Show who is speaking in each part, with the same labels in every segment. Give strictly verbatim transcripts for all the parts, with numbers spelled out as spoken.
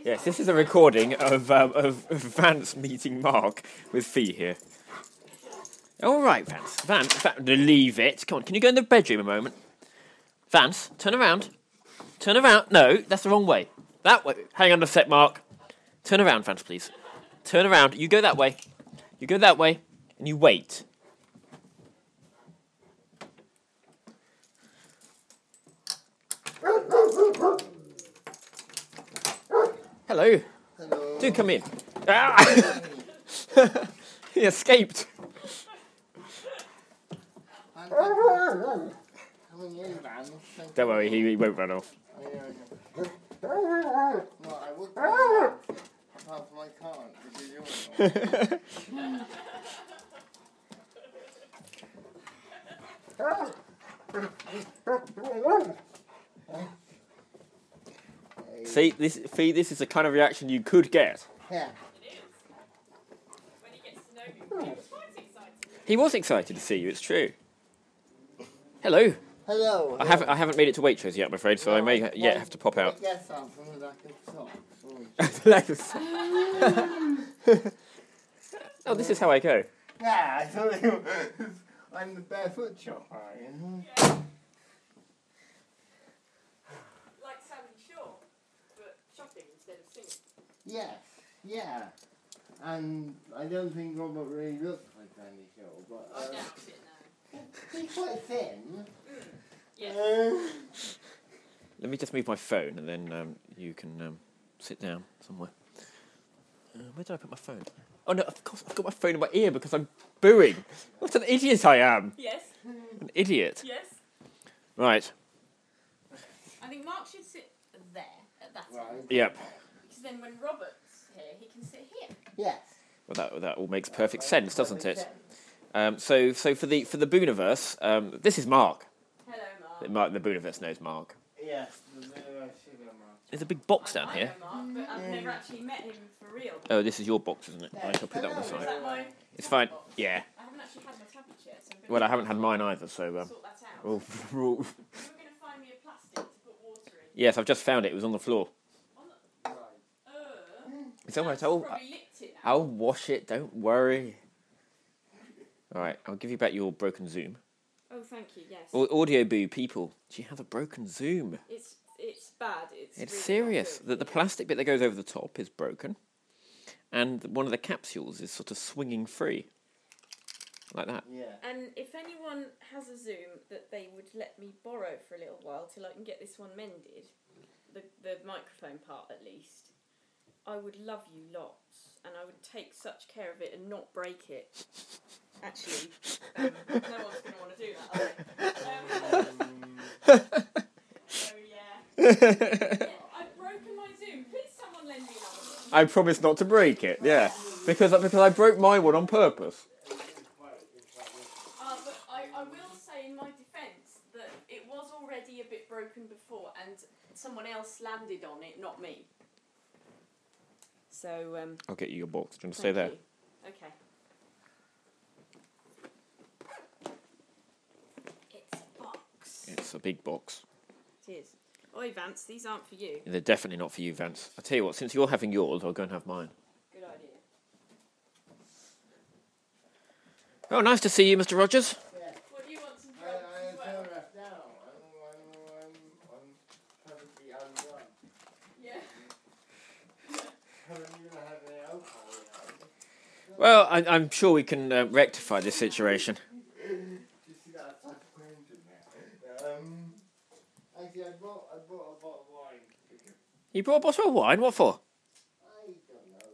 Speaker 1: Yes, this is a recording of um, of Vance meeting Mark with Fee here. All right, Vance. Vance, Vance, leave it. Come on, can you go in the bedroom a moment? Vance, turn around. Turn around. No, that's the wrong way. That way. Hang on a sec, Mark. Turn around, Vance, please. Turn around. You go that way. You go that way, and you wait. Hello.
Speaker 2: Hello.
Speaker 1: Do come in. Ah! He escaped. Don't worry, he, he won't run off.
Speaker 2: No, I would apart from I can't because you're
Speaker 1: See, this, Fee, this is the kind of reaction you could get.
Speaker 2: Yeah.
Speaker 3: When he gets to know you, he was quite excited.
Speaker 1: He was excited to see you, it's true. Hello.
Speaker 2: Hello.
Speaker 1: I haven't I haven't made it to Waitrose yet, I'm afraid, so I may
Speaker 2: No,
Speaker 1: ha- yet have to pop out.
Speaker 2: Yes, I'm from the lack of socks.
Speaker 1: Oh, this is how I go.
Speaker 2: Yeah, I thought you I'm the barefoot chopper. You know?
Speaker 3: Like Sandy Shaw, but shopping instead of singing.
Speaker 2: Yes, yeah. And I don't think Robert really looks like Sandy Shaw, but
Speaker 3: I
Speaker 2: uh,
Speaker 3: doubt it now.
Speaker 2: he's quite thin.
Speaker 3: Yes.
Speaker 2: Uh,
Speaker 1: Let me just move my phone and then um, you can um, sit down somewhere. Uh, where did I put my phone? Oh no, of course I've got my phone in my ear because I'm booing. What an idiot I am.
Speaker 3: Yes.
Speaker 1: An idiot.
Speaker 3: Yes.
Speaker 1: Right.
Speaker 3: I think Mark should sit there at that
Speaker 2: Right.
Speaker 3: end.
Speaker 1: Yep.
Speaker 3: Because then when Robert's here, he can sit here.
Speaker 2: yes.
Speaker 1: Well, that that all makes perfect sense, doesn't it? Um, so so for the for the Booniverse, um, this is Mark.
Speaker 3: Hello, Mark.
Speaker 1: Mark. The Booniverse knows Mark.
Speaker 2: Yes, the Zero Sugar Man.
Speaker 1: There's a big box down
Speaker 3: I
Speaker 1: here.
Speaker 3: know Mark, but I've never actually met him for real.
Speaker 1: Oh, this is your box, isn't it? I shall put that on the
Speaker 3: Is
Speaker 1: side.
Speaker 3: that my
Speaker 1: It's fine.
Speaker 3: tablet box?
Speaker 1: Yeah.
Speaker 3: I haven't actually had my tablet yet, so I'm going
Speaker 1: Well, I haven't had mine either, so. Um,
Speaker 3: sort that out.
Speaker 1: oh,
Speaker 3: You were going to find me a plastic to put water in.
Speaker 1: yes, I've just found it. It was on the floor.
Speaker 3: On the...
Speaker 2: Right.
Speaker 3: Uh,
Speaker 1: It's all right.
Speaker 3: That's
Speaker 1: I'll,
Speaker 3: probably licked it now.
Speaker 1: I'll wash it. Don't worry. All right, I'll give you back your broken Zoom.
Speaker 3: Oh, thank you, yes.
Speaker 1: Au- Audio Boo people, she has a broken Zoom.
Speaker 3: It's it's bad. It's
Speaker 1: It's
Speaker 3: really
Speaker 1: serious.
Speaker 3: not
Speaker 1: The, the
Speaker 3: good.
Speaker 1: plastic bit that goes over the top is broken, and one of the capsules is sort of swinging free, like that.
Speaker 2: Yeah.
Speaker 3: And if anyone has a Zoom that they would let me borrow for a little while till I can get this one mended, the the microphone part at least, I would love you lots, and I would take such care of it and not break it. Actually, um, no one's going to want to do that, are they? Um, so yeah. yeah. I've broken my Zoom. Please, someone lend me another one.
Speaker 1: I promise not to break it. Yeah, because because I broke my one on purpose.
Speaker 3: Uh, but I, I will say in my defence that it was already a bit broken before and someone else landed on it, not me. So, um...
Speaker 1: I'll get you your box. Do you want to
Speaker 3: thank
Speaker 1: stay there?
Speaker 3: you. Okay. It's a box.
Speaker 1: It's a big box.
Speaker 3: It is. Oi, Vance, these aren't for you.
Speaker 1: They're definitely not for you, Vance. I tell you what, since you're having yours, I'll go and have mine.
Speaker 3: Good idea.
Speaker 1: Oh, nice to see you, Mister Rogers.
Speaker 2: Yeah.
Speaker 3: What do you want some
Speaker 2: I,
Speaker 3: drugs
Speaker 2: I
Speaker 3: as well?
Speaker 2: turned that down. I'm, I'm, I'm, I'm perfectly undone.
Speaker 3: Yeah.
Speaker 2: Haven't even had any alcohol yet.
Speaker 1: Well, I, I'm sure we can uh, rectify this situation.
Speaker 2: Do you see that type of grand in there? Um, actually, I bought, I bought a bottle of wine. Because
Speaker 1: You brought a bottle of wine? What for?
Speaker 2: I don't know.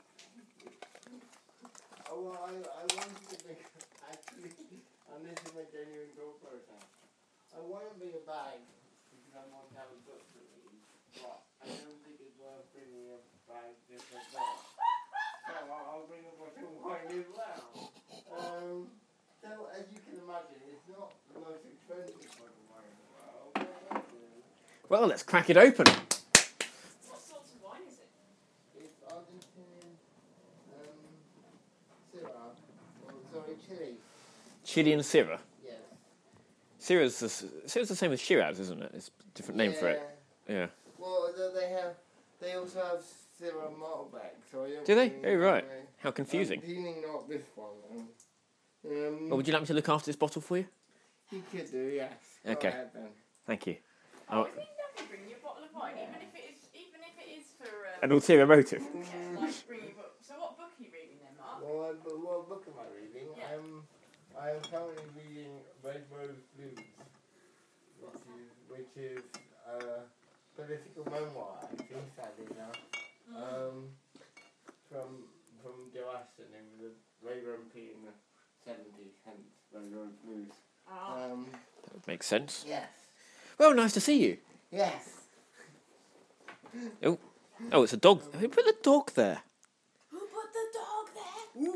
Speaker 2: Oh, well, I, I wanted to make, actually, and this is my genuine thought process. I want to bring a bag because I want to have a book to read, but I don't think it's worth bringing a bag just like that. So I'll, I'll bring a bottle of wine as well. Um, so as you can imagine, it's not the most expensive bottle of wine in the world, but I do.
Speaker 1: Well, let's crack it open.
Speaker 3: What sort of wine is it?
Speaker 2: It's Argentinian, um, Syrah, or sorry, Chile.
Speaker 1: Chili and Syrah.
Speaker 2: Yes.
Speaker 1: Syrah's the, s- Syrah's the same as Shiraz, isn't it? It's a different name for it. Yeah.
Speaker 2: Well, they they have they also have Syrah Malbec, so I don't
Speaker 1: Do they?
Speaker 2: really
Speaker 1: Oh, right.
Speaker 2: know.
Speaker 1: How confusing.
Speaker 2: I'm dealing not this one, though. Um,
Speaker 1: Well, would you like me to look after this bottle for you?
Speaker 2: You could do, yes. Go
Speaker 1: Okay.
Speaker 2: ahead, then.
Speaker 1: Thank you.
Speaker 3: Oh,
Speaker 1: Oh.
Speaker 3: isn't it lovely bringing you a bottle of wine, even if it is, even if it is for um,
Speaker 1: An ulterior motive.
Speaker 3: yeah, like bringing book. So what book are you reading then, Mark?
Speaker 2: Well, what, what book am I reading?
Speaker 3: Yeah.
Speaker 2: I'm, I'm currently reading Red Rose Blues, which is, which is a political memoir, I think, sadly enough, um, from, from Joe Aston, who was a Labour M P in the seventies, hence Red Rose Blues.
Speaker 3: Ah.
Speaker 2: Um,
Speaker 1: That would make sense.
Speaker 2: yes.
Speaker 1: Well, nice to see you.
Speaker 2: Yes.
Speaker 1: Oh, oh, it's a dog. Who put the dog there?
Speaker 3: Who put the dog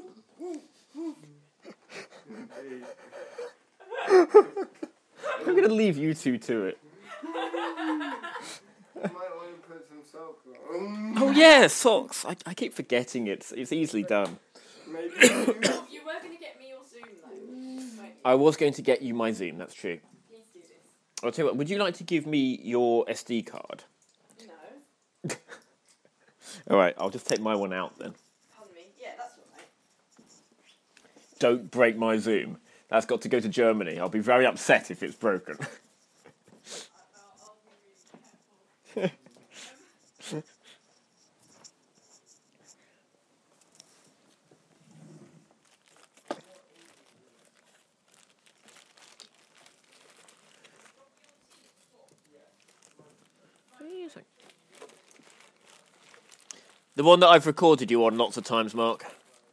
Speaker 3: there?
Speaker 1: I'm going to leave you two to it.
Speaker 2: You might want to put some salt on.
Speaker 1: Oh, yeah, socks. I, I keep forgetting it. It's easily done.
Speaker 2: Maybe you.
Speaker 3: You were going to get me your Zoom though. weren't you?
Speaker 1: I was going to get you my Zoom, that's true.
Speaker 3: Please do this.
Speaker 1: I'll tell you what, would you like to give me your S D card?
Speaker 3: No.
Speaker 1: All right, I'll just take my one out then.
Speaker 3: Pardon me. Yeah, that's all right.
Speaker 1: Don't break my Zoom. That's got to go to Germany. I'll be very upset if it's broken.
Speaker 3: I, I'll, I'll be really careful.
Speaker 1: The one that I've recorded you on lots of times, Mark.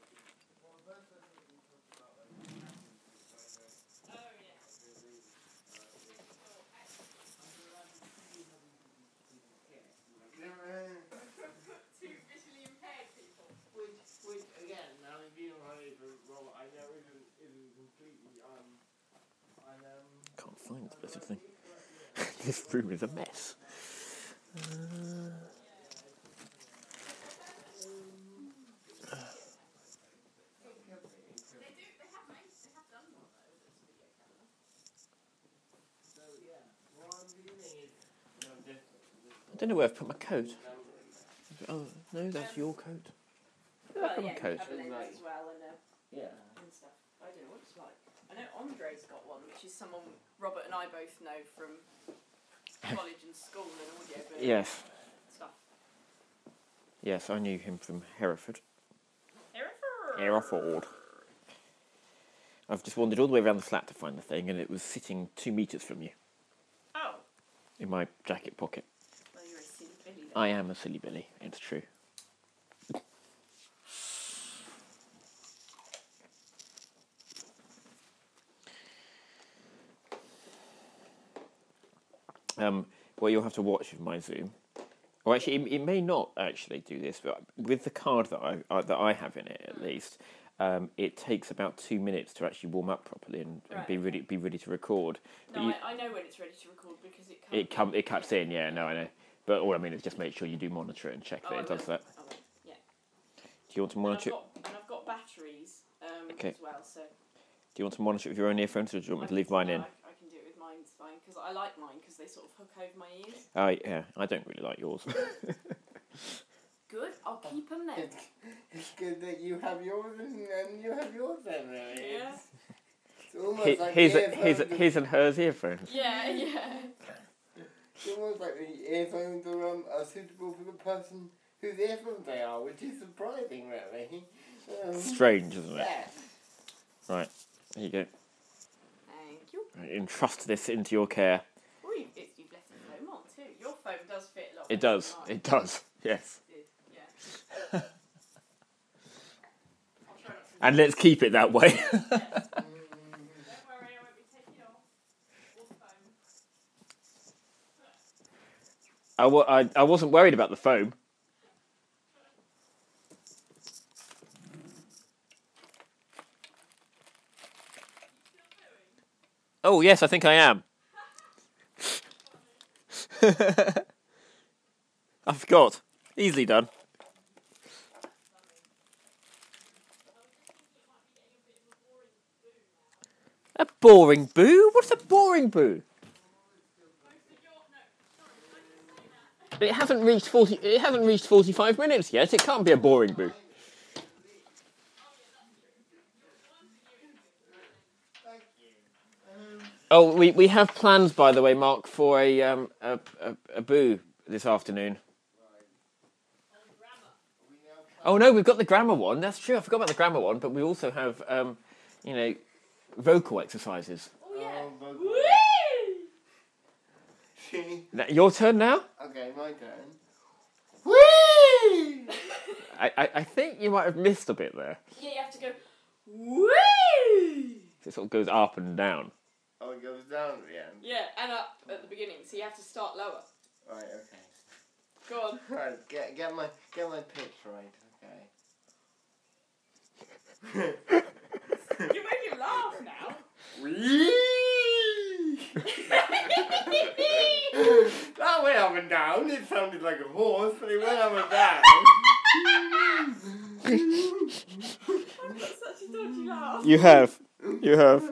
Speaker 3: Two visually impaired people.
Speaker 2: Which, which again, now if you don't have a role, I know isn't, isn't completely, um, I, um...
Speaker 1: Can't find the blessed thing. This room is a mess. Uh...
Speaker 3: They do. They have made. They have done one though. That's a video camera.
Speaker 2: So, yeah, what I'm doing is, you know, just...
Speaker 1: I don't know where I've put my coat. Oh, no, that's your coat. Where have I put my
Speaker 3: you
Speaker 1: coat?
Speaker 3: have lenses as well and, uh,
Speaker 2: Yeah.
Speaker 3: and stuff. I don't know what it's like. I know Andre's got one, which is someone Robert and I both know from college and school and audio book
Speaker 1: Yes,
Speaker 3: stuff.
Speaker 1: yes, I knew him from Hereford.
Speaker 3: Hereford.
Speaker 1: Hereford. I've just wandered all the way around the flat to find the thing, and it was sitting two metres from you,
Speaker 3: Oh,
Speaker 1: in my jacket pocket.
Speaker 3: well, you're a silly Billy then.
Speaker 1: I am a silly Billy, it's true. Um, well, you'll have to watch with my Zoom. Or actually, it, it may not actually do this, but with the card that I uh, that I have in it, at least, um, it takes about two minutes to actually warm up properly and, and
Speaker 3: Right,
Speaker 1: be
Speaker 3: okay.
Speaker 1: ready be ready to record. But
Speaker 3: No,
Speaker 1: you,
Speaker 3: I, I know when it's ready to record because it comes.
Speaker 1: it come it cuts in, yeah, no, I know. But all I mean is just make sure you do monitor it and check
Speaker 3: Oh,
Speaker 1: that
Speaker 3: I
Speaker 1: it does
Speaker 3: will.
Speaker 1: that.
Speaker 3: I will. Yeah.
Speaker 1: Do you want to
Speaker 3: And I've
Speaker 1: monitor? it?
Speaker 3: got, and I've got batteries um,
Speaker 1: Okay.
Speaker 3: as well, so.
Speaker 1: Do you want to monitor it with your own earphones, or do you want me
Speaker 3: I
Speaker 1: to leave
Speaker 3: can-
Speaker 1: mine
Speaker 3: no,
Speaker 1: in?
Speaker 3: I, I can do it with mine. It's fine because I like mine because they sort of hook over my ears.
Speaker 1: Oh yeah, I don't really like yours.
Speaker 3: Good. I'll keep them then.
Speaker 2: It's, it's good that you have yours and, and you have yours then, really.
Speaker 3: Yeah.
Speaker 2: It's, it's almost
Speaker 1: his,
Speaker 2: like
Speaker 1: his,
Speaker 2: the
Speaker 1: his,
Speaker 2: earphones
Speaker 1: his and hers earphones.
Speaker 3: Yeah, yeah.
Speaker 2: It's almost like the earphones are, um, are suitable for the person whose earphones they are, which is surprising, really. Um,
Speaker 1: Strange, isn't it?
Speaker 2: yeah.
Speaker 1: Right, there you go.
Speaker 3: Thank you.
Speaker 1: Right, entrust this into your care.
Speaker 3: Oh, you, it, you've left the foam on too. Your foam does fit a lot.
Speaker 1: It
Speaker 3: better
Speaker 1: does.
Speaker 3: than mine.
Speaker 1: It does. Yes.
Speaker 3: It did, yeah. I'll try not to.
Speaker 1: And let's keep it that way.
Speaker 3: Yes. Don't worry, I won't be taking it off. Or the foam.
Speaker 1: I, wa- I, I wasn't worried about the foam. Oh, yes, I think I am. I forgot. Easily done. A boring boo? What's a boring boo?
Speaker 3: Most of your, no, sorry, I didn't say that.
Speaker 1: But it hasn't reached forty. It hasn't reached forty-five minutes yet. It can't be a boring boo.
Speaker 2: Thank you. Um,
Speaker 1: Oh, we, we have plans, by the way, Mark, for a um a a, a boo this afternoon.
Speaker 2: we now
Speaker 1: Oh no, we've got the grammar one. That's true. I forgot about the grammar one, but we also have um, you know, vocal exercises.
Speaker 3: Oh yeah.
Speaker 2: Oh, but-
Speaker 3: Whee!
Speaker 2: See?
Speaker 1: Now, your turn now.
Speaker 2: Okay, my turn. Whee!
Speaker 1: I, I, I think you might have missed a bit there.
Speaker 3: Yeah, you have to go. Whee!
Speaker 1: It sort of goes up and down.
Speaker 2: Oh, it goes down at the end.
Speaker 3: Yeah, and up at the beginning, so you have to start lower.
Speaker 2: Right, okay.
Speaker 3: Go on.
Speaker 2: Right, get get my get my pitch right, okay.
Speaker 3: You're making laugh now.
Speaker 2: That went up and down. It sounded like a horse, but it went up and down.
Speaker 3: I've got such a dodgy laugh.
Speaker 1: You have. You have.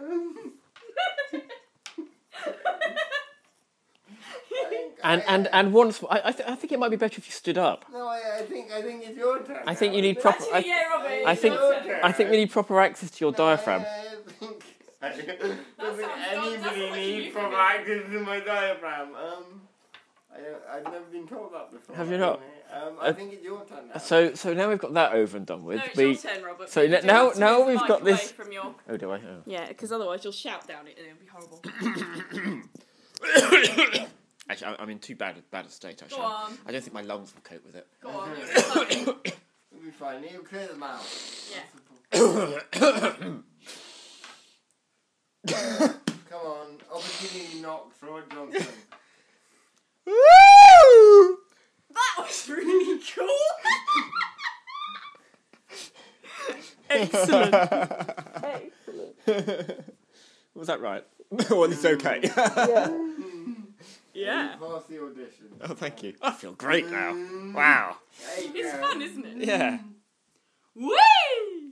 Speaker 1: And and and once I I, th- I think it might be better if you stood up.
Speaker 2: No, I, I think I think it's your turn.
Speaker 1: I think
Speaker 2: now.
Speaker 1: you need proper.
Speaker 3: Actually,
Speaker 1: I,
Speaker 3: yeah, Robbie.
Speaker 1: I think-
Speaker 3: your turn.
Speaker 1: I think we need proper access to your
Speaker 2: No,
Speaker 1: diaphragm.
Speaker 2: I, I think. I, doesn't
Speaker 3: sounds- that's
Speaker 2: anybody
Speaker 3: what you
Speaker 2: need
Speaker 3: do
Speaker 2: proper
Speaker 3: for me.
Speaker 2: access to my diaphragm? Um, I I've never been told that before.
Speaker 1: Have you not?
Speaker 2: Um, I
Speaker 1: Uh,
Speaker 2: think it's your turn now.
Speaker 1: So so now we've got that over and done with.
Speaker 3: No, it's
Speaker 1: we
Speaker 3: your turn, Robert.
Speaker 1: so
Speaker 3: You
Speaker 1: n-
Speaker 3: do
Speaker 1: now-
Speaker 3: have to
Speaker 1: now
Speaker 3: move the
Speaker 1: we've
Speaker 3: mic
Speaker 1: got
Speaker 3: away
Speaker 1: this-
Speaker 3: From your...
Speaker 1: oh do I? Oh.
Speaker 3: Yeah, because otherwise you'll shout down it and it'll be horrible.
Speaker 1: Actually, I- I'm in too bad bad a state. Actually,
Speaker 3: Go on.
Speaker 1: I don't think my lungs will cope with it.
Speaker 3: Go on. You'll be fine.
Speaker 2: It'll be fine. You'll clear them out.
Speaker 3: Yeah.
Speaker 2: Come on, opportunity knock, Troy Johnson.
Speaker 3: That was really cool. Excellent. Excellent.
Speaker 1: Was that right? Well, it's okay.
Speaker 3: Yeah.
Speaker 2: Pass the audition.
Speaker 1: Oh, thank you. I feel great now. Wow.
Speaker 2: There you
Speaker 3: It's
Speaker 2: go.
Speaker 3: fun, isn't it?
Speaker 1: Yeah.
Speaker 3: Whee!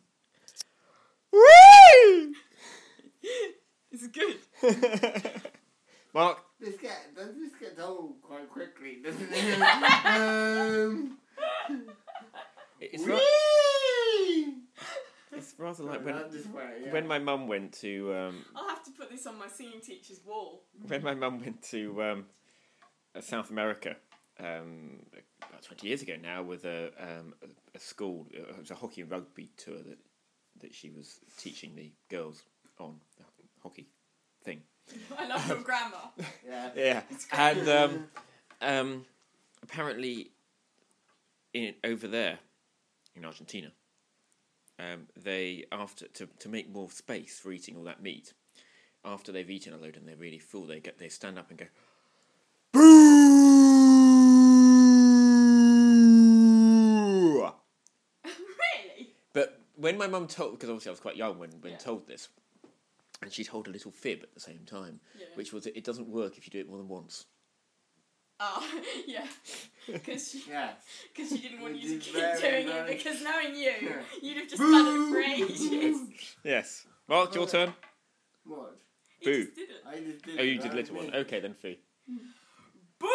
Speaker 1: Whee!
Speaker 3: It's good.
Speaker 1: Mark.
Speaker 2: This get does this get old quite quickly, doesn't it? um,
Speaker 1: It's, ra-
Speaker 2: whee!
Speaker 1: it's rather like when
Speaker 2: Not this way, yeah.
Speaker 1: when my mum went to um,
Speaker 3: I'll have to put this on my singing teacher's wall.
Speaker 1: when my mum went to um, uh, South America um, about twenty years ago now with a um, a, a school. It was a hockey and rugby tour that that she was teaching the girls on the hockey thing.
Speaker 3: I love your grammar.
Speaker 2: Yeah.
Speaker 1: Yeah, and um, um, apparently, in over there, in Argentina, um, they after to to make more space for eating all that meat, after they've eaten a load and they're really full, they get they stand up and go, boo.
Speaker 3: Really?
Speaker 1: But when my mum told, because obviously I was quite young when when
Speaker 3: Yeah.
Speaker 1: told this, and she told a little fib at the same time,
Speaker 3: Yeah.
Speaker 1: which was that it doesn't work if you do it more than once.
Speaker 3: Ah, yeah. Because she,
Speaker 2: Yes.
Speaker 3: cause she didn't want
Speaker 2: It
Speaker 3: you to
Speaker 2: is
Speaker 3: keep
Speaker 2: very,
Speaker 3: doing
Speaker 2: very-
Speaker 3: it, because knowing you,
Speaker 2: Yeah.
Speaker 3: you'd have just done it for ages.
Speaker 1: Yes. Mark, your turn.
Speaker 2: What?
Speaker 3: He
Speaker 1: Boo.
Speaker 3: just did it.
Speaker 2: I just did
Speaker 1: Oh, you
Speaker 2: it,
Speaker 1: did
Speaker 2: that
Speaker 1: little
Speaker 2: was
Speaker 1: one.
Speaker 2: me.
Speaker 1: Okay, then Fee.
Speaker 3: Boo!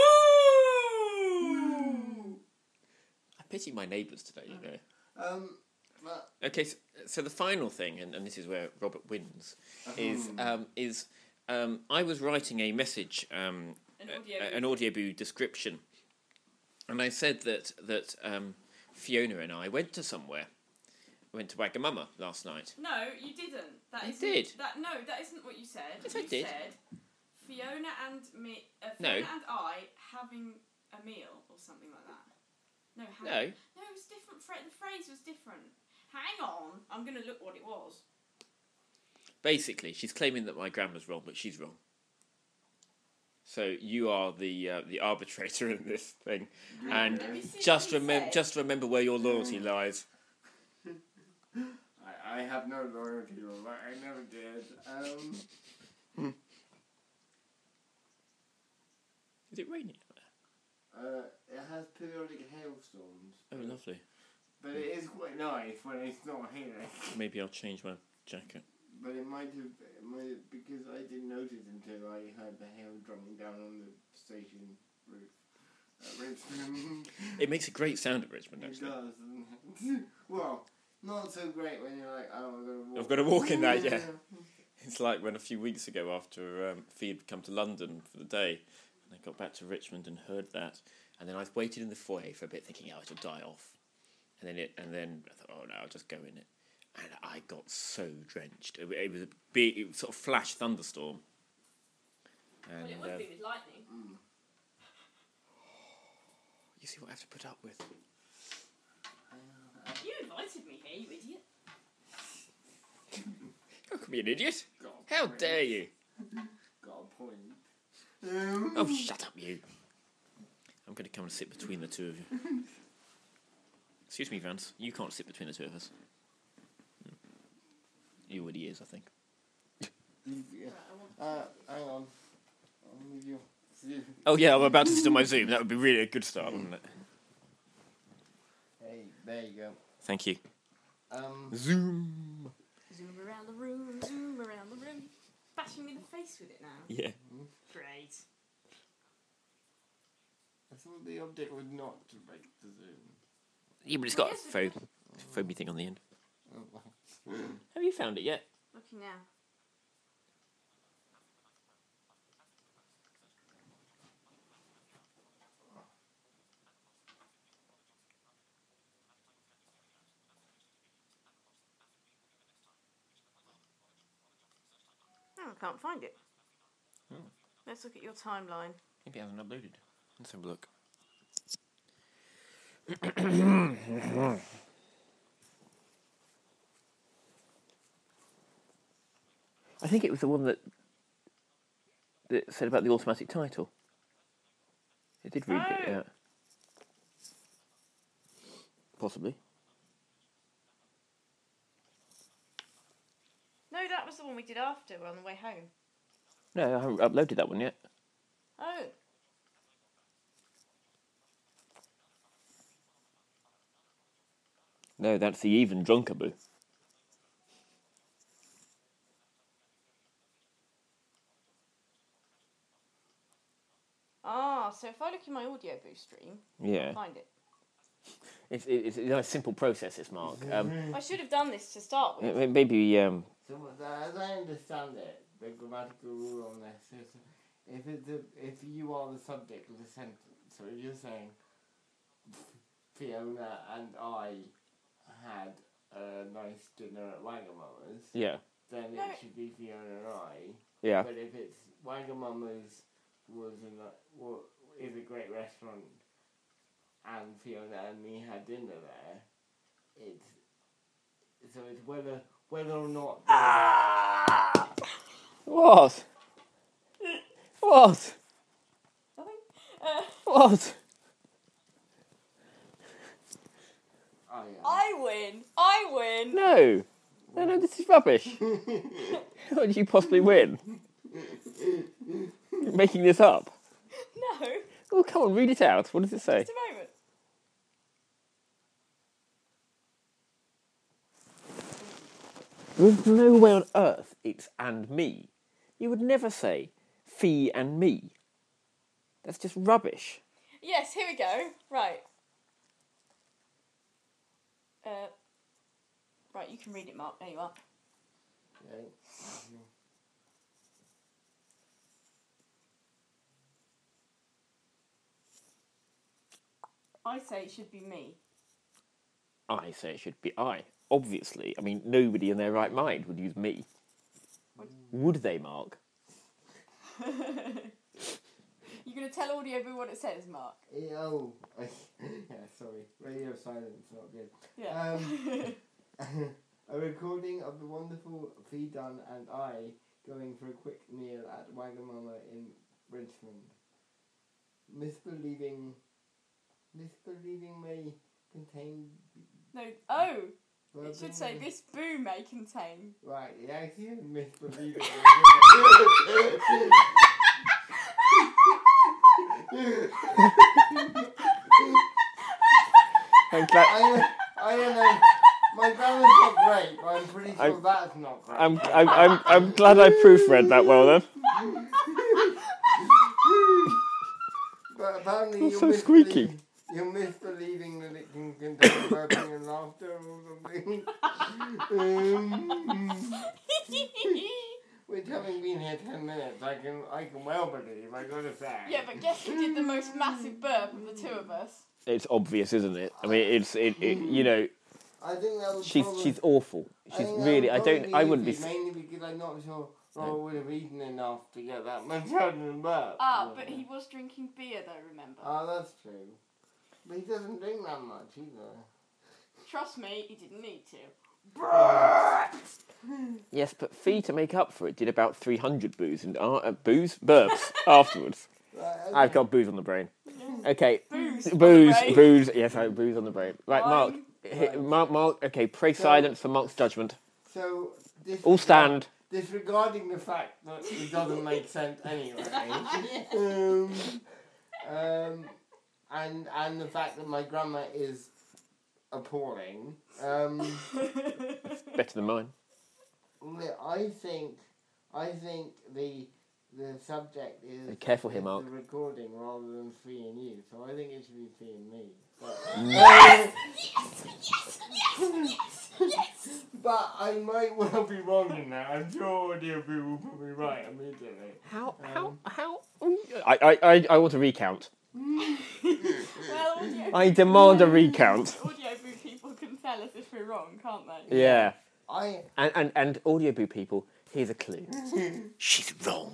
Speaker 1: I pity my neighbours today, you know.
Speaker 2: Um, but
Speaker 1: Okay, so, so the final thing, and, and this is where Robert wins, is
Speaker 2: Mhm.
Speaker 1: um, is um, I was writing a message, um,
Speaker 3: An
Speaker 1: a-
Speaker 3: audio
Speaker 1: a- an audioboo description, and I said that that um, Fiona and I went to somewhere, went to Wagamama last night.
Speaker 3: No, you didn't. That
Speaker 1: You
Speaker 3: isn't-
Speaker 1: did.
Speaker 3: That no, that isn't what you said.
Speaker 1: Yes,
Speaker 3: you
Speaker 1: I did.
Speaker 3: said Fiona and me, uh,
Speaker 1: No.
Speaker 3: Fiona and I having a meal or something like that. No, hang
Speaker 1: No,
Speaker 3: no, it was different. Fra- the phrase was different. Hang on, I'm gonna look what it was.
Speaker 1: basically, she's claiming that my grammar's wrong, but she's wrong. So you are the uh, the arbitrator in this thing, and
Speaker 3: Let me see
Speaker 1: just
Speaker 3: what you
Speaker 1: remember
Speaker 3: said.
Speaker 1: just remember where your loyalty lies.
Speaker 2: I, I have no loyalty to that. I never did. Um,
Speaker 1: Is it raining?
Speaker 2: uh, it has periodic hailstorms,
Speaker 1: Oh, lovely.
Speaker 2: but it is quite nice when it's not hailing.
Speaker 1: Maybe I'll change my jacket.
Speaker 2: But it might have, it might have, because I didn't notice until I heard the hail drumming down on the station roof. Um, Richmond.
Speaker 1: It makes a great sound at Richmond,
Speaker 2: It
Speaker 1: actually.
Speaker 2: does, doesn't it? Well, not so great when you're like, oh, I've got to walk.
Speaker 1: I've got to walk in that, yeah. It's like when a few weeks ago, after um, Fee had come to London for the day, and I got back to Richmond and heard that, and then I waited in the foyer for a bit, thinking, oh, it'll die off, and then it, and then I thought, oh no, I'll just go in it, and I got so drenched. It, it was a big, it was sort of flash thunderstorm, and
Speaker 3: Well, it would
Speaker 1: uh,
Speaker 3: be with lightning.
Speaker 1: you see what I have to put up with.
Speaker 3: You invited me here, you idiot.
Speaker 1: Don't call me an idiot.
Speaker 2: Got a
Speaker 1: How
Speaker 2: point.
Speaker 1: dare you?
Speaker 2: Got a point. Um,
Speaker 1: Oh, shut up, you. I'm going to come and sit between the two of you. Excuse me, Vance. You can't sit between the two of us. Hmm. You already is, I think.
Speaker 2: yeah. Uh, hang on. I'll move you.
Speaker 1: Oh, yeah, I'm about to sit on my Zoom. That would be really a good start, wouldn't it?
Speaker 2: Hey, there you go.
Speaker 1: Thank you.
Speaker 2: Um,
Speaker 1: Zoom.
Speaker 3: Zoom around the room, zoom around the room. Bashing me in the face with it now.
Speaker 1: Yeah.
Speaker 3: Great.
Speaker 2: I thought the object was not to break the zoom.
Speaker 1: Yeah, but it's
Speaker 3: Well,
Speaker 1: got a
Speaker 3: yes,
Speaker 1: phobe, phobia thing on the end.
Speaker 2: Oh, well.
Speaker 1: Have you found it yet?
Speaker 3: Looking now. Oh, I can't find it.
Speaker 1: Hmm.
Speaker 3: Let's look at your timeline.
Speaker 1: Maybe it hasn't uploaded. Let's have a look. I think it was the one that that said about the automatic title. It did read it,
Speaker 3: Oh.
Speaker 1: yeah. Possibly.
Speaker 3: No, that was the one we did after, on the way home.
Speaker 1: No, I haven't uploaded that one yet.
Speaker 3: Oh.
Speaker 1: No, that's the even drunkaboo.
Speaker 3: Ah, so if I look in my audio boost stream,
Speaker 1: Yeah.
Speaker 3: I'll find it.
Speaker 1: It's, it's, it's a simple process, this, Mark. Um,
Speaker 3: I should have done this to start with.
Speaker 1: m- maybe, um,
Speaker 2: So, as I understand it, the grammatical rule on this is if it's a, if you are the subject of the sentence, so if you're saying Fiona and I had a nice dinner at Wagamama's,
Speaker 1: yeah,
Speaker 2: then
Speaker 3: No.
Speaker 2: it should be Fiona and I.
Speaker 1: yeah.
Speaker 2: But if it's Wagamama's was a, ni- wa- is a great restaurant and Fiona and me had dinner there, it's so it's whether whether or not the-
Speaker 1: What? What?
Speaker 3: Nothing? Uh,
Speaker 1: What?
Speaker 2: oh yeah.
Speaker 3: I win! I win!
Speaker 1: No. No, no, this is rubbish. How would you possibly win? You're making this up.
Speaker 3: No!
Speaker 1: Oh, come on, read it out. What does it say?
Speaker 3: Just a moment.
Speaker 1: There's no way on earth it's and me. You would never say fee and me. That's just rubbish.
Speaker 3: Yes, here we go. Right. Uh, right, you can read it, Mark. There you are.
Speaker 2: Okay.
Speaker 3: I say it should be me.
Speaker 1: I say it should be I. Obviously. I mean, nobody in their right mind would use me. Would they, Mark?
Speaker 3: You're going to tell Audioboo what it says, Mark?
Speaker 2: Yeah, oh, yeah, sorry. Radio silence, not good.
Speaker 3: Yeah.
Speaker 2: Um, a recording of the wonderful Fee Dunn and I going for a quick meal at Wagamama in Richmond. Misbelieving, misbelieving may contain.
Speaker 3: no, oh!
Speaker 2: verbal-
Speaker 3: It should say, this boo may contain.
Speaker 2: Right, the actually misbelieving.
Speaker 1: I'm glad,
Speaker 2: I, I don't know. My grammar's not great, but I'm pretty sure
Speaker 1: I'm-
Speaker 2: that's not great.
Speaker 1: I'm, I'm, I'm, I'm glad I proofread that well then.
Speaker 2: But apparently you're
Speaker 1: so squeaky.
Speaker 2: misbelieving- You're misbelieving that it can contain burping and laughter or something. um, which having been here ten minutes, I can I can well believe, I gotta say.
Speaker 3: Yeah, but guess who did the most massive burp of the two of us?
Speaker 1: It's obvious, isn't it? I mean, it's it, it you know,
Speaker 2: I think that would
Speaker 1: she's
Speaker 2: probably,
Speaker 1: she's awful.
Speaker 2: I
Speaker 1: She's
Speaker 2: think that
Speaker 1: really.
Speaker 2: would
Speaker 1: I don't.
Speaker 2: probably
Speaker 1: I wouldn't be.
Speaker 2: easy, mainly because I'm not sure Laura would have eaten enough to get that much out of the burp.
Speaker 3: Ah, but he was drinking beer though, remember?
Speaker 2: Oh, that's true. But he doesn't drink that much either.
Speaker 3: Trust me, he didn't need to.
Speaker 1: Yes, but Fee, to make up for it, did about three hundred boos and uh, uh, booze burps afterwards.
Speaker 2: Right, okay.
Speaker 1: I've got booze on the brain. Okay,
Speaker 3: Booze on the
Speaker 1: booze,
Speaker 3: brain.
Speaker 1: booze. Yes, I have booze on the brain. Right, Mark.
Speaker 3: Fine.
Speaker 1: Hit,
Speaker 2: Right.
Speaker 1: Mark, Mark. Okay, pray
Speaker 2: So-
Speaker 1: silence for Mark's judgment.
Speaker 2: So, this
Speaker 1: All stand.
Speaker 2: disregarding the fact that it doesn't make sense anyway. um, um, and and the fact that my grammar is appalling. Um,
Speaker 1: Better than mine.
Speaker 2: I think I think the the subject is
Speaker 1: Be careful here,
Speaker 2: is
Speaker 1: Mark.
Speaker 2: the recording rather than Fee and you. So I think it should be Fee and me. But, but I might well be wrong in that. I'm sure Audio Boo will put me right immediately.
Speaker 1: How?
Speaker 2: Um,
Speaker 1: How? How? I, I, I, I want a recount.
Speaker 3: Well, audio,
Speaker 1: I demand a recount.
Speaker 3: audio boo people can tell us if we're wrong, can't they?
Speaker 1: Yeah.
Speaker 2: I
Speaker 1: And and and audio boo people, here's a clue. She's wrong.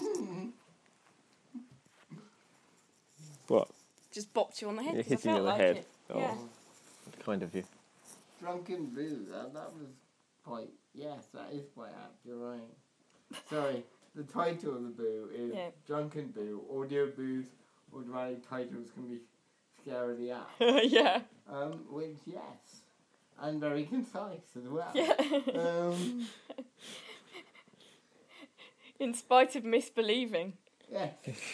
Speaker 1: What?
Speaker 3: Just bopped you on the head.
Speaker 1: You're
Speaker 3: 'cause I
Speaker 1: hitting you
Speaker 3: felt
Speaker 1: on the
Speaker 3: like
Speaker 1: head.
Speaker 3: it.
Speaker 1: Oh,
Speaker 3: Yeah.
Speaker 1: kind of you.
Speaker 2: Drunken Boo, that, that was quite, yes, that is quite apt, you're right. Sorry, the title of the Boo is
Speaker 3: Yeah.
Speaker 2: Drunken Boo. Audio Boo's automatic titles can be scarily apt.
Speaker 3: yeah.
Speaker 2: Um, which, yes, and very concise as well.
Speaker 3: Yeah.
Speaker 2: Um,
Speaker 3: In spite of misbelieving.
Speaker 2: yes.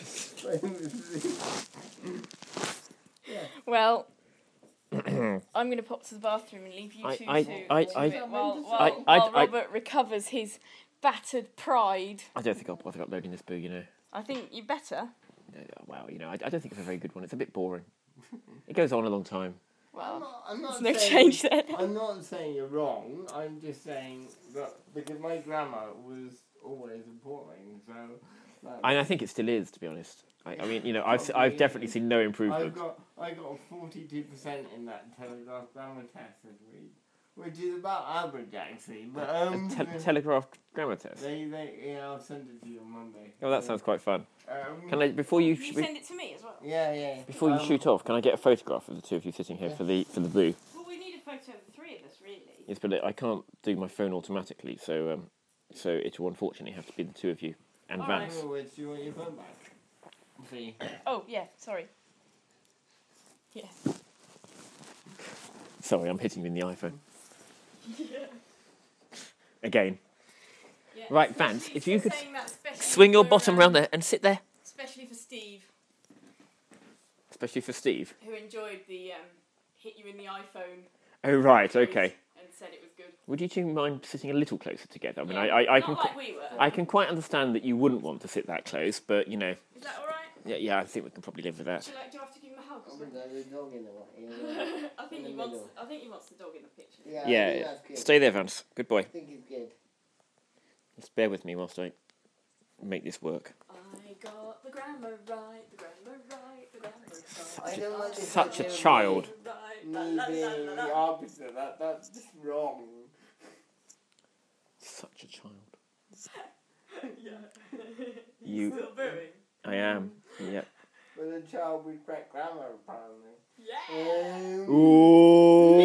Speaker 2: yes.
Speaker 3: Well, I'm going to pop to the bathroom and leave you
Speaker 1: I-
Speaker 3: two
Speaker 1: I-
Speaker 3: to
Speaker 1: I-
Speaker 3: to
Speaker 1: I-
Speaker 3: it while, while,
Speaker 1: I- I-
Speaker 3: while
Speaker 1: I-
Speaker 3: Robert recovers his battered pride.
Speaker 1: I don't think I'll bother uploading this boo, you know.
Speaker 3: I think you better.
Speaker 1: Uh, Well, you know, I, I don't think it's a very good one. It's a bit boring. It goes on a long time.
Speaker 2: I'm
Speaker 3: Well,
Speaker 2: not, I'm not
Speaker 3: there's no
Speaker 2: saying,
Speaker 3: change there.
Speaker 2: I'm not saying you're wrong, I'm just saying that because my grammar was always appalling, so... Like,
Speaker 1: And I think it still is, to be honest. I, I mean, you know, I've se-
Speaker 2: Probably
Speaker 1: I've definitely
Speaker 2: is.
Speaker 1: seen no
Speaker 2: I
Speaker 1: improvement.
Speaker 2: got I got a forty-two percent in that Telegraph grammar test this week, which is about average actually. But um,
Speaker 1: A te- telegraph grammar test.
Speaker 2: they they yeah, I'll send it to you on Monday.
Speaker 1: Oh, that sounds quite fun.
Speaker 2: Um,
Speaker 1: Can I before you
Speaker 3: Can
Speaker 1: sh-
Speaker 3: you
Speaker 1: be-
Speaker 3: send it to me as well?
Speaker 2: Yeah, yeah.
Speaker 1: before you
Speaker 2: um,
Speaker 1: shoot off? Can I get a photograph of the two of you sitting here
Speaker 2: Yeah.
Speaker 1: for the for the boo?
Speaker 3: Well, we need a photo of the three of us, really.
Speaker 1: Yes, but I can't do my phone automatically, so um, so it will unfortunately have to be the two of you and
Speaker 3: All
Speaker 1: Vance.
Speaker 3: right.
Speaker 2: Oh, wait, do you want your phone back? See.
Speaker 3: Oh, yeah, sorry. Yeah.
Speaker 1: Sorry, I'm hitting you in the iPhone again.
Speaker 3: Yeah.
Speaker 1: Right,
Speaker 3: Especially
Speaker 1: Vance, if you
Speaker 3: for
Speaker 1: could
Speaker 3: saying that especially
Speaker 1: Swing your
Speaker 3: for,
Speaker 1: bottom
Speaker 3: um,
Speaker 1: round there and sit there,
Speaker 3: Especially for Steve,
Speaker 1: especially for Steve.
Speaker 3: who enjoyed the um, hit you in the iPhone.
Speaker 1: Oh right,
Speaker 3: quiz
Speaker 1: okay.
Speaker 3: And said it was good.
Speaker 1: Would you two mind sitting a little closer together? I mean,
Speaker 3: Yeah,
Speaker 1: I, I, I
Speaker 3: not
Speaker 1: can
Speaker 3: like
Speaker 1: qu-
Speaker 3: we were.
Speaker 1: I can quite understand that you wouldn't want to sit that close, but you know,
Speaker 3: Is that all right?
Speaker 1: yeah, yeah, I think we can probably live with that.
Speaker 3: Shall I, do I have to give him a hug? or
Speaker 2: Oh,
Speaker 3: something?
Speaker 2: but there's a dog in the way.
Speaker 3: I think
Speaker 2: in
Speaker 3: he
Speaker 2: the
Speaker 3: wants.
Speaker 2: middle.
Speaker 3: I think he wants the dog in the picture.
Speaker 2: Yeah, I think
Speaker 1: Yeah,
Speaker 2: that's good.
Speaker 1: stay there, Vance. Good boy.
Speaker 2: I think he's good.
Speaker 1: Just bear with me whilst I make this work.
Speaker 3: I got the grammar right. The grammar right. The grammar right.
Speaker 2: I don't like this
Speaker 1: Such a
Speaker 2: idea of
Speaker 1: child.
Speaker 3: Right.
Speaker 2: Me
Speaker 3: La, la,
Speaker 2: being
Speaker 3: la, la,
Speaker 2: the
Speaker 3: la.
Speaker 2: opposite. That that's just wrong.
Speaker 1: Such a child.
Speaker 3: Yeah.
Speaker 1: You-
Speaker 3: Still booing.
Speaker 1: I am. Yep.
Speaker 2: With a child with correct grammar, apparently.
Speaker 3: Yeah.
Speaker 2: Um,
Speaker 1: Ooh.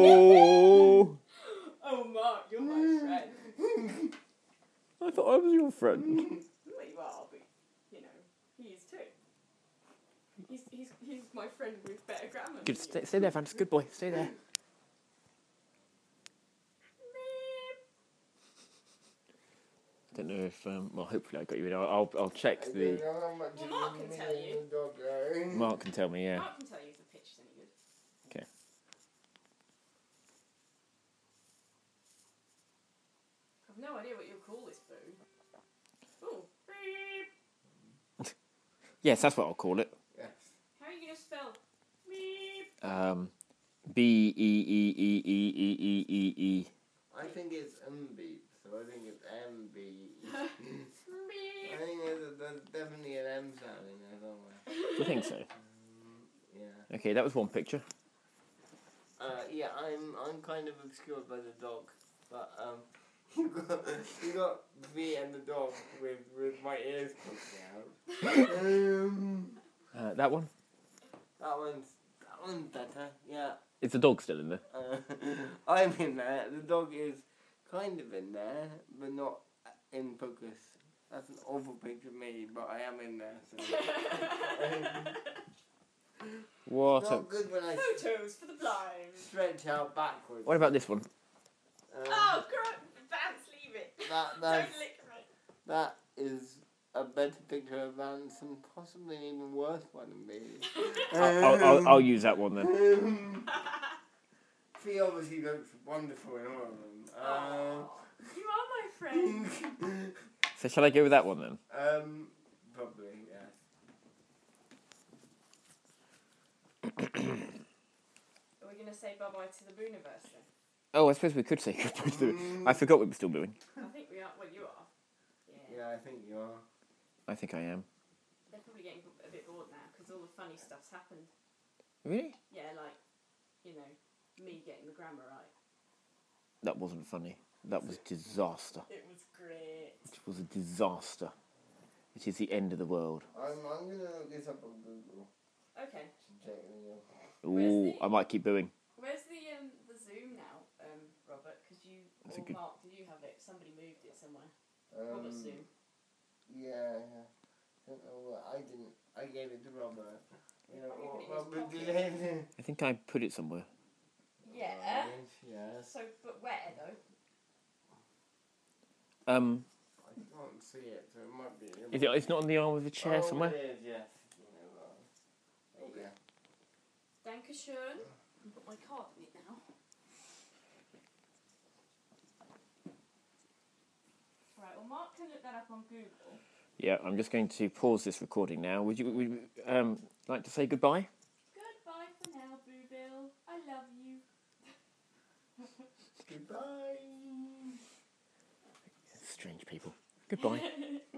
Speaker 3: Oh, Mark, you're my friend.
Speaker 1: I thought I was your friend.
Speaker 3: Well, you are, but you know, he is too. He's he's he's my friend with better grammar.
Speaker 1: Good.
Speaker 3: than
Speaker 1: Stay,
Speaker 3: you.
Speaker 1: stay there, Vance. Good boy. Stay there. Don't know if. Um, well, hopefully I got you in. I'll I'll, I'll check
Speaker 2: I
Speaker 1: the.
Speaker 2: don't know how much
Speaker 3: Well,
Speaker 2: is
Speaker 3: Mark
Speaker 2: in
Speaker 3: can
Speaker 2: the
Speaker 3: tell
Speaker 2: middle
Speaker 3: you.
Speaker 2: of the dog there.
Speaker 1: Mark can tell me. Yeah.
Speaker 3: Mark can tell you if the pitch is any good.
Speaker 1: Okay.
Speaker 3: I've no idea what you'll call this boo. Ooh. Beep.
Speaker 1: Yes, that's what I'll call it.
Speaker 2: Yes.
Speaker 3: How are you
Speaker 1: Um, B E E E E E E E E.
Speaker 2: I think it's M beep, so I think it's M B. I think there's, a, there's definitely an M sound in there somewhere.
Speaker 1: Do you think so?
Speaker 2: Um, yeah.
Speaker 1: Okay, that was one picture.
Speaker 2: Uh, yeah, I'm I'm kind of obscured by the dog, but um, you got you got me and the dog with with my ears poking out. um,
Speaker 1: Uh, that one.
Speaker 2: that one's that one's better. Yeah.
Speaker 1: Is the dog still in there?
Speaker 2: Uh, I'm in there. The dog is kind of in there, but not in focus. That's an awful picture of me, but I am in there. So.
Speaker 1: What?
Speaker 2: It's
Speaker 1: A,
Speaker 2: not good when I
Speaker 3: Photos for the blind.
Speaker 2: stretch out backwards.
Speaker 1: what about this one?
Speaker 2: Um,
Speaker 3: Oh, crap. Vance, leave it.
Speaker 2: That
Speaker 3: Don't
Speaker 2: that's,
Speaker 3: lick me.
Speaker 2: that is a better picture of Vance and possibly an even worse one of me.
Speaker 1: I'll, I'll, I'll, I'll use that one then.
Speaker 2: Um, Fee obviously looks wonderful in all of them. Um,
Speaker 3: You are my friend.
Speaker 1: So shall I go with that one then?
Speaker 2: um, probably, yes.
Speaker 3: Are we going to say bye-bye to the Booniverse then?
Speaker 1: Oh, I suppose we could say goodbye to the... I forgot we were still doing.
Speaker 3: I think we are. Well, you are. Yeah.
Speaker 2: Yeah, I think you are.
Speaker 1: I think I am.
Speaker 3: They're probably getting a bit bored now because all the funny stuff's happened.
Speaker 1: Really?
Speaker 3: Yeah, like, you know, me getting the grammar right.
Speaker 1: That wasn't funny. That was disaster.
Speaker 3: It was great.
Speaker 1: It was a disaster. It is the end of the world.
Speaker 2: I'm, I'm going to look this up on Google.
Speaker 3: Okay.
Speaker 2: Check it out.
Speaker 1: Ooh,
Speaker 3: the-
Speaker 1: I might keep booing.
Speaker 3: Where's the um the Zoom now, um, Robert? Because you,
Speaker 1: That's a
Speaker 3: or
Speaker 1: good-
Speaker 3: Mark, did you have it? Somebody moved it somewhere.
Speaker 2: Um,
Speaker 3: Robert's Zoom.
Speaker 2: Yeah, yeah. Don't know what I didn't. I gave it to Robert. You know
Speaker 3: Probably
Speaker 2: what
Speaker 3: put it in
Speaker 2: Robert
Speaker 3: his
Speaker 2: did?
Speaker 1: I think I put it somewhere.
Speaker 3: Yeah.
Speaker 2: Yes.
Speaker 3: So, but where though?
Speaker 1: Um,
Speaker 2: I can't see it, so it might be.
Speaker 1: is it? It's not on the arm of a chair
Speaker 2: oh,
Speaker 1: somewhere.
Speaker 2: It is, yes. You know, uh, there you go.
Speaker 3: Dankeschön. I'll put my card in it now. Right. Well, Mark can look that up on Google.
Speaker 1: Yeah, I'm just going to pause this recording now. Would you, would you um, like to say goodbye?
Speaker 3: Goodbye for now, Boo Bill. I love you.
Speaker 2: Goodbye.
Speaker 1: Strange people. Goodbye.